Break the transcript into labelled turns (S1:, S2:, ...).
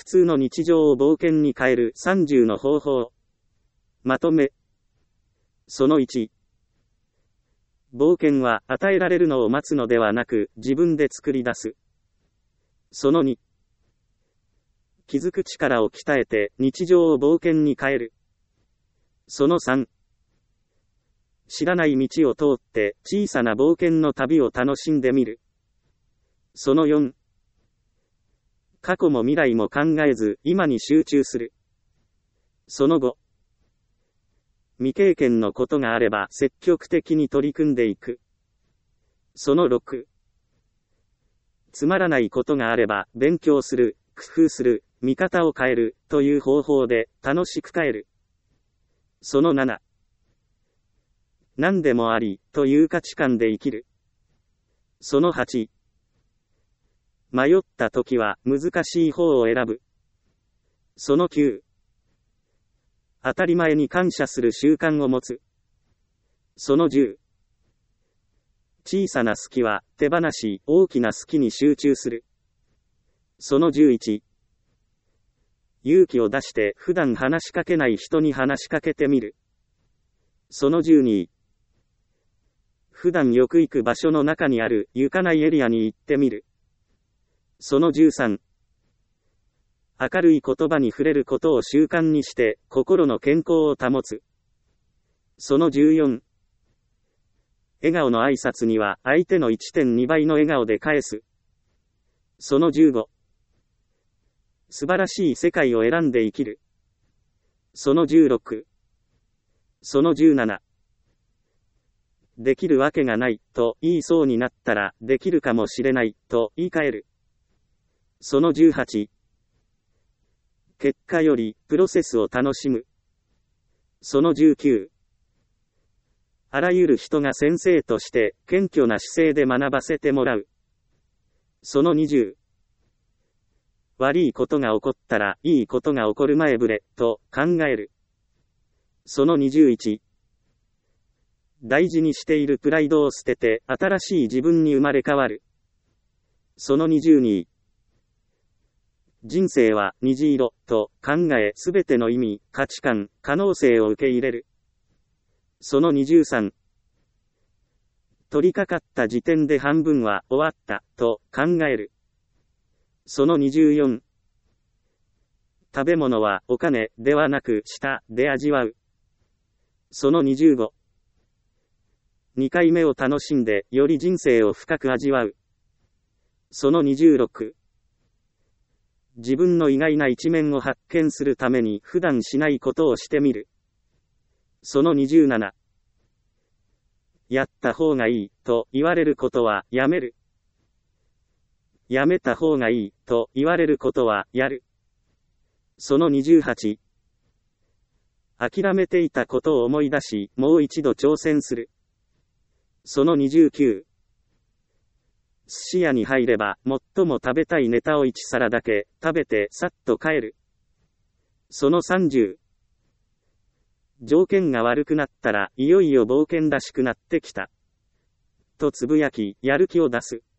S1: 普通の日常を冒険に変える30の方法。まとめ。その1。冒険は与えられるのを待つのではなく、自分で作り出す。その2。気づく力を鍛えて日常を冒険に変える。その3。知らない道を通って小さな冒険の旅を楽しんでみる。その4。過去も未来も考えず今に集中する。その5。未経験のことがあれば積極的に取り組んでいく。その6。つまらないことがあれば勉強する、工夫する、見方を変えるという方法で楽しく変える。その7。何でもありという価値観で生きる。その8。迷った時は難しい方を選ぶ。その9。当たり前に感謝する習慣を持つ。その10。小さな好きは手放し、大きな好きに集中する。その11。勇気を出して普段話しかけない人に話しかけてみる。その12。普段よく行く場所の中にある行かないエリアに行ってみる。その13。明るい言葉に触れることを習慣にして心の健康を保つ。その14。笑顔の挨拶には相手の 1.2 倍の笑顔で返す。その15。素晴らしい世界を選んで生きる。その16。その17。できるわけがないと言いそうになったらできるかもしれないと言い換える。その18。結果よりプロセスを楽しむ。その19。あらゆる人が先生として謙虚な姿勢で学ばせてもらう。その20。悪いことが起こったらいいことが起こる前触れと考える。その21。大事にしているプライドを捨てて新しい自分に生まれ変わる。その22。人生は虹色と考えすべての意味、価値観、可能性を受け入れる。その23。取り掛かった時点で半分は終わったと考える。その24。食べ物はお金ではなく舌で味わう。その25。2回目を楽しんでより人生を深く味わう。その26。自分の意外な一面を発見するために普段しないことをしてみる。その27。やった方がいいと言われることはやめる。やめた方がいいと言われることはやる。その28。諦めていたことを思い出し、もう一度挑戦する。その29。寿司屋に入れば、最も食べたいネタを1皿だけ食べてさっと帰る。その30。条件が悪くなったら、いよいよ冒険らしくなってきた。とつぶやき、やる気を出す。